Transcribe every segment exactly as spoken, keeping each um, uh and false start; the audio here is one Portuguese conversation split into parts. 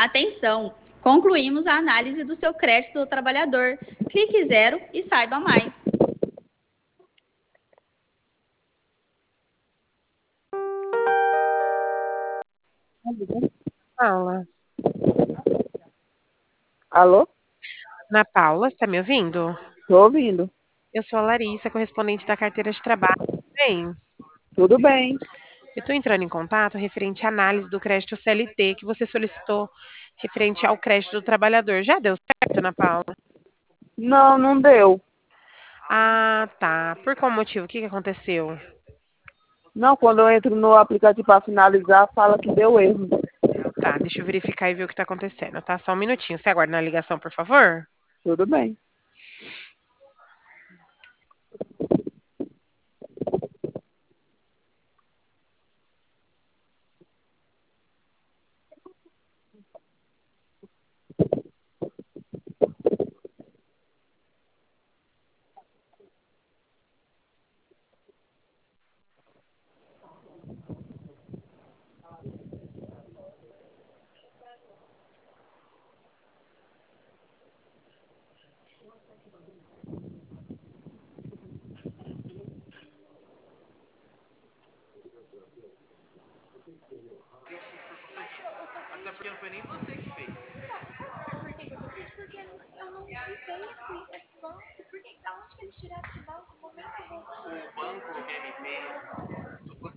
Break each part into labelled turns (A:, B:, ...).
A: Atenção! Concluímos a análise do seu crédito do trabalhador. Clique zero e saiba mais.
B: Paula.
C: Alô?
B: Ana Paula, você tá me ouvindo?
C: Tô ouvindo.
B: Eu sou a Larissa, correspondente da carteira de trabalho. Bem,
C: Tudo bem?
B: eu tô entrando em contato referente à análise do crédito C L T que você solicitou referente ao crédito do trabalhador. Já deu certo, Ana Paula?
C: Não, não deu.
B: Ah, tá. Por qual motivo? O que que aconteceu?
C: Não, quando eu entro no aplicativo para finalizar, fala que deu erro.
B: Tá, deixa eu verificar e ver o que tá acontecendo, tá? Só um minutinho. Você aguarda na ligação, por favor?
C: Tudo bem.
B: Até porque não foi nem você que fez.
D: Por que que eu fiz? Porque eu não digitei esse, esse banco. Por que, da onde que eles tiraram esse banco? Como é que eu vou?
B: O banco V M P.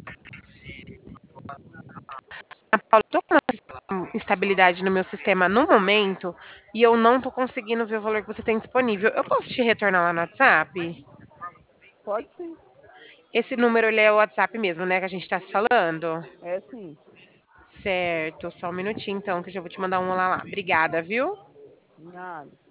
B: Paulo, tô com uma instabilidade no meu sistema no momento e eu não tô conseguindo ver o valor que você tem disponível. Eu posso te retornar lá no WhatsApp?
C: Pode sim.
B: Esse número ele é o WhatsApp mesmo, né, que a gente tá se falando?
C: É sim.
B: Certo, só um minutinho então, que eu já vou te mandar um lá lá. Obrigada, viu?
C: Nada.